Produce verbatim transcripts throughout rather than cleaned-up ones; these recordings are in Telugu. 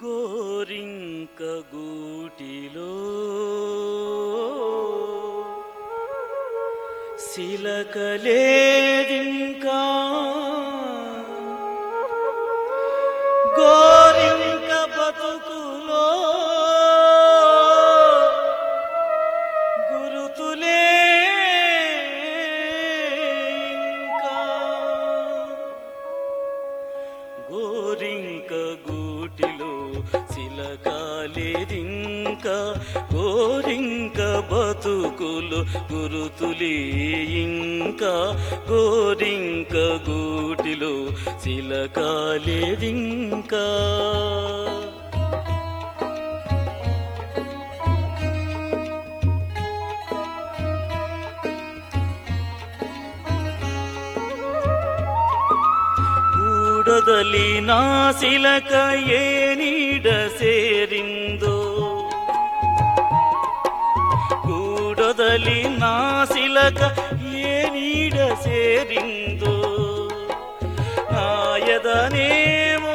గోరింక గూటిలో సిలకలేదింకా గోరింక బతుకులో గురుతులే ఇంకా గోరింక గూటిలో సిలకాలేదింకా గోరింక బతుకులు గురుతులే ఇంకా గోరింక గూటిలో సిలకాలేదింకా గూడదలి నా సిలక ఏ నీడ సేరిందో గూడదలి నా సిలక ఏ నీడ సేరిందో నాయదనేమో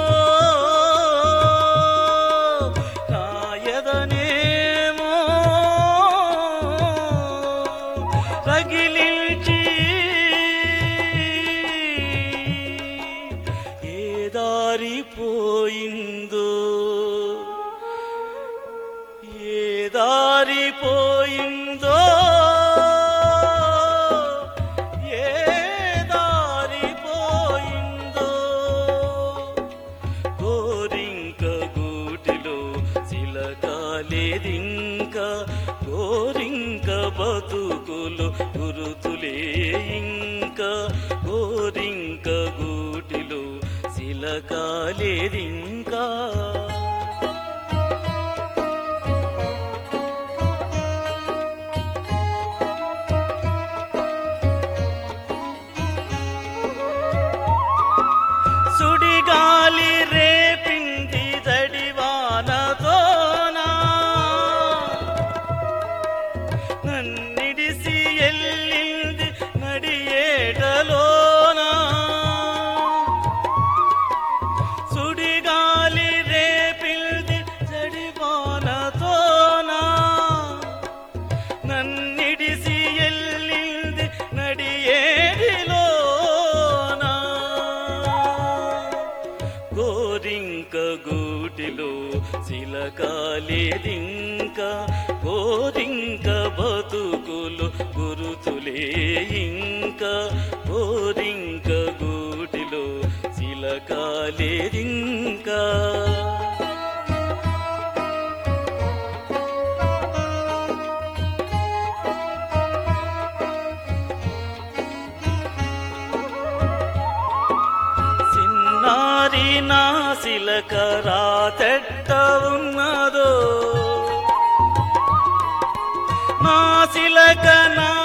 నాయదనేమో రగిలించి ఏ దారిపోయిందో ఏ దారిపోయిందో ఏ దారిపోయిందో గోరింక గూటిలో సిలకాలేదింకా గోరింక బతుకులు గురుతులే ఇంకా గోరింక గూటిలో సిలకాలేదింకా సుడిగాలి రేపింది దడివానతోనా నన్నిడిసి ఎల్లింది నడియేటలోనా సుడిగాలి రేపింది దడివానతోనా నన్నిడిసి ఎల్లింది నడియేటిలోనా గోరింక గూటిలో సిలకాలేదింకా గోరింక బతుకులు గురుతులే ఇంకా గోరింక గూటిలో సిలకాలేదింకా నారి నా సిలక రాతెట్ట ఉన్నదో నా సిలక నా